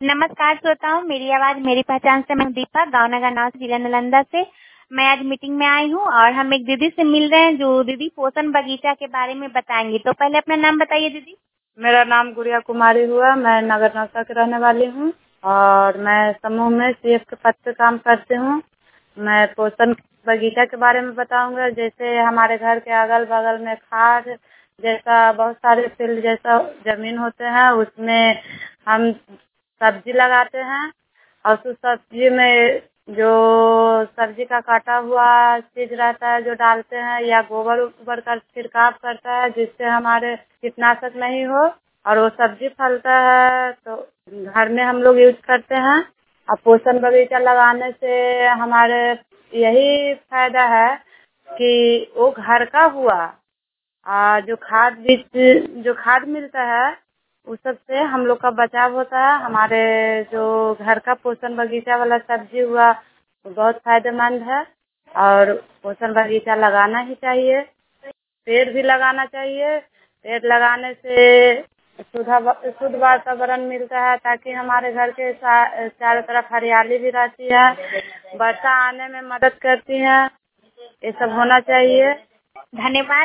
नमस्कार श्रोताओं, मेरी आवाज मेरी पहचान से मैं दीपा गाँव नगर नाव जिला नालंदा से। मैं आज मीटिंग में आई हूँ और हम एक दीदी से मिल रहे हैं जो दीदी पोषण बगीचा के बारे में बताएंगी। तो पहले अपना नाम बताइए दीदी। मेरा नाम गुड़िया कुमारी हुआ। मैं नगर नौसा के रहने वाली हूँ और मैं समूह में सीएफ के पद पे काम करती हूँ। मैं पोषण बगीचा के बारे में बताऊंगा। जैसे हमारे घर के अगल बगल में खाद जैसा बहुत सारे फील्ड जैसा जमीन होते हैं, उसमें हम सब्जी लगाते हैं और उस सब्जी में जो सब्जी का काटा हुआ चीज रहता है जो डालते हैं, या गोबर उबर का छिड़काव करता है जिससे हमारे कीटनाशक नहीं हो और वो सब्जी फलता है, तो घर में हम लोग यूज करते हैं। और पोषण बगीचा लगाने से हमारे यही फायदा है कि वो घर का हुआ जो खाद मिलता है उस सब से हम लोग का बचाव होता है। हमारे जो घर का पोषण बगीचा वाला सब्जी हुआ वो बहुत फायदेमंद है और पोषण बगीचा लगाना ही चाहिए। पेड़ भी लगाना चाहिए। पेड़ लगाने से शुद्ध वातावरण मिलता है ताकि हमारे घर के चारों तरफ हरियाली भी रहती है, वर्षा आने में मदद करती है। ये सब होना चाहिए। धन्यवाद।